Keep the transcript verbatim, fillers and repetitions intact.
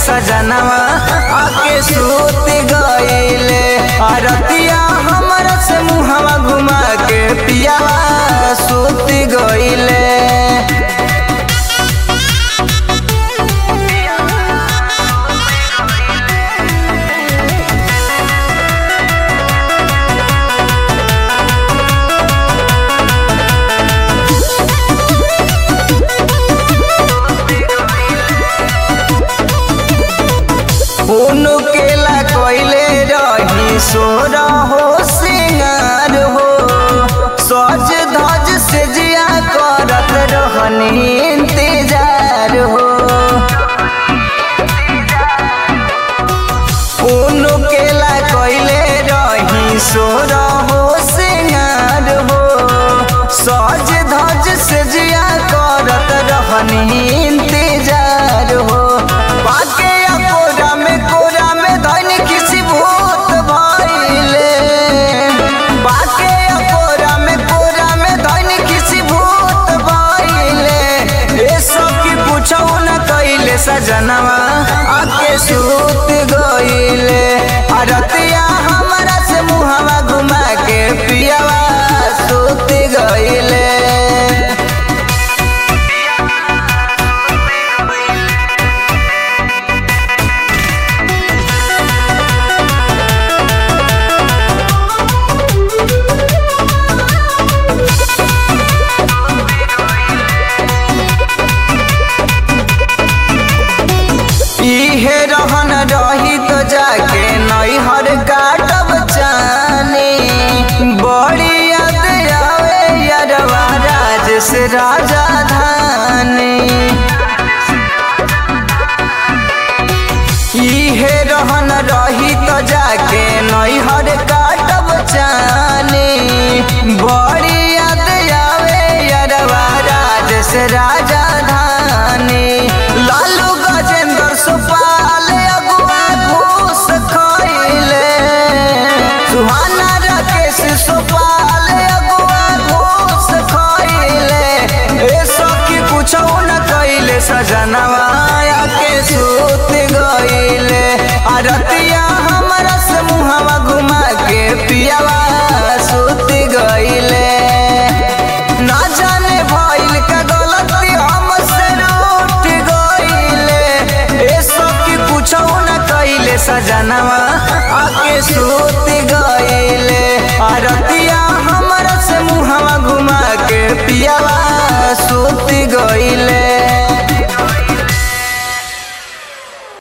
सजनवा आके सूत गइले। अरतिया हमरा से मुहवा घुमा के पियावा सूत गइले। उनकेला कोइले रही सोरा हो सिंगार हो, सज धज से जिया करत रहनी इंतजार हो। उनकेला कोइले रही सोरा हो सिंगार हो, सज धज से जिया करत रहनी इंतजार हो। बाके सजनवा आके सूत गइले। अरतिया हमरा से मुहवा घुमा के पियावा सूत गइले। इहे रहन रही तो जाके नैहर काटब चानी। बड़ी याद आवे यारवा राज से राजा धानी। इहे रहन रही तो जाके नैहर काटब चानी। बड़ी याद आवे यारवा राज से राजा धानी। लालू गजेंद्र सुपाल अगुआ घूस खइले। सुहाना राकेश सुपाल अगुआ घूस खइले। ए सखी कुछो न कइले सजनवा आके सूत गइले। अरतिया हमरा से मुहवा घुमा के पियावा सूत गइले। ना जाने भइल का गलती हमसे रूठ गइले। ए सखी कुछो न कइले सजनवा आके सूत गइले। अरतिया हमरा से मुहवा घुमा के पियावा सूत गइले।